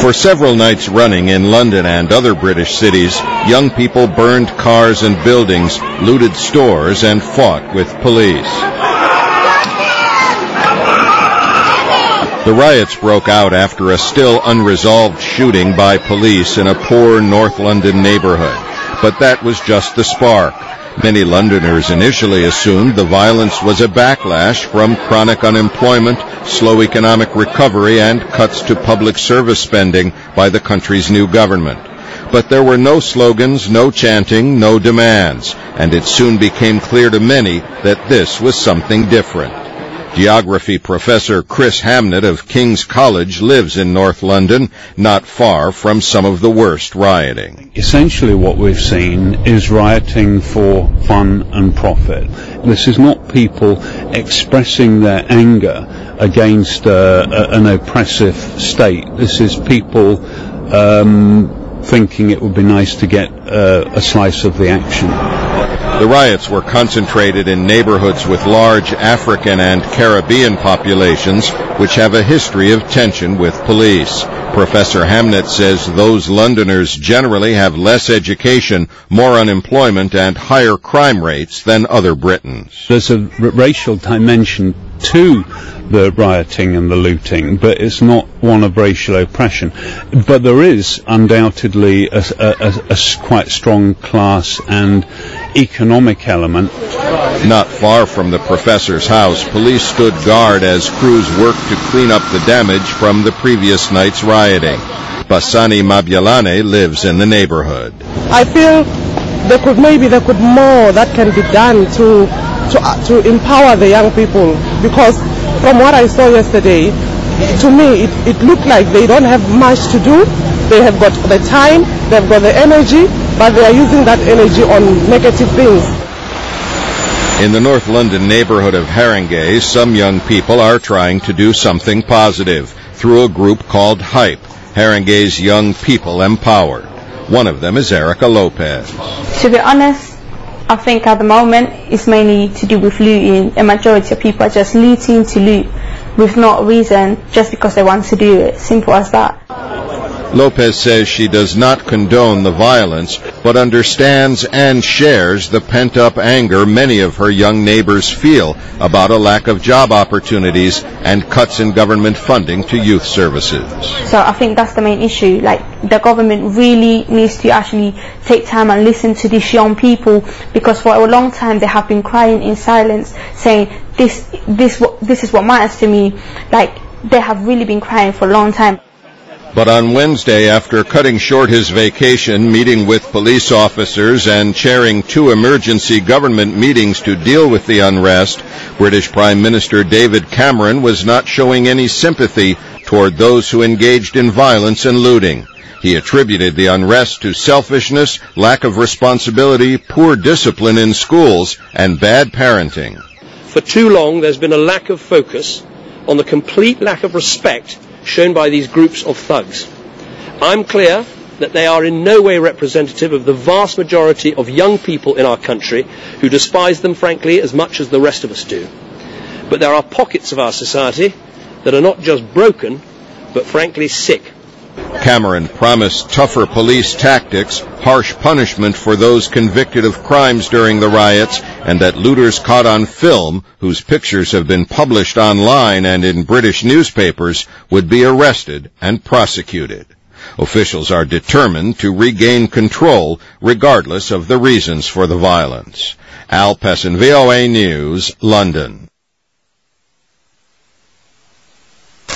For several nights running in London and other British cities, young people burned cars and buildings, looted stores, and fought with police. The riots broke out after a still unresolved shooting by police in a poor North London neighborhood. But that was just the spark. Many Londoners initially assumed the violence was a backlash from chronic unemployment, slow economic recovery, and cuts to public service spending by the country's new government. But there were no slogans, no chanting, no demands, and it soon became clear to many that this was something different. Geography professor Chris Hamnett of King's College lives in North London, not far from some of the worst rioting. Essentially what we've seen is rioting for fun and profit. This is not people expressing their anger against an oppressive state. This is people thinking it would be nice to get a slice of the action. The riots were concentrated in neighborhoods with large African and Caribbean populations, which have a history of tension with police. Professor Hamnett says those Londoners generally have less education, more unemployment, and higher crime rates than other Britons. There's a racial dimension to the rioting and the looting, but it's not one of racial oppression. But there is undoubtedly a quite strong class and economic element. Not far from the professor's house, police stood guard as crews worked to clean up the damage from the previous night's rioting. Basani Mabyalane lives in the neighborhood. I feel there could more that can be done to empower the young people, because from what I saw yesterday, to me it looked like they don't have much to do. They have got the time, they've got the energy, but they are using that energy on negative things. In the North London neighborhood of Haringey, some young people are trying to do something positive through a group called HYPE, Haringey's Young People Empowered. One of them is Erica Lopez. To be honest, I think at the moment it's mainly to do with looting. A majority of people are just looting to loot with no reason, just because they want to do it. Simple as that. Lopez says she does not condone the violence, but understands and shares the pent-up anger many of her young neighbors feel about a lack of job opportunities and cuts in government funding to youth services. So I think that's the main issue. Like, the government really needs to actually take time and listen to these young people, because for a long time they have been crying in silence, saying this is what matters to me. Like, they have really been crying for a long time. But on Wednesday, after cutting short his vacation, meeting with police officers, and chairing 2 emergency government meetings to deal with the unrest, British Prime Minister David Cameron was not showing any sympathy toward those who engaged in violence and looting. He attributed the unrest to selfishness, lack of responsibility, poor discipline in schools, and bad parenting. For too long, there's been a lack of focus on the complete lack of respect shown by these groups of thugs. I'm clear that they are in no way representative of the vast majority of young people in our country who despise them, frankly, as much as the rest of us do. But there are pockets of our society that are not just broken, but frankly sick. Cameron promised tougher police tactics, harsh punishment for those convicted of crimes during the riots, and that looters caught on film, whose pictures have been published online and in British newspapers, would be arrested and prosecuted. Officials are determined to regain control regardless of the reasons for the violence. Al Pessin, VOA News, London.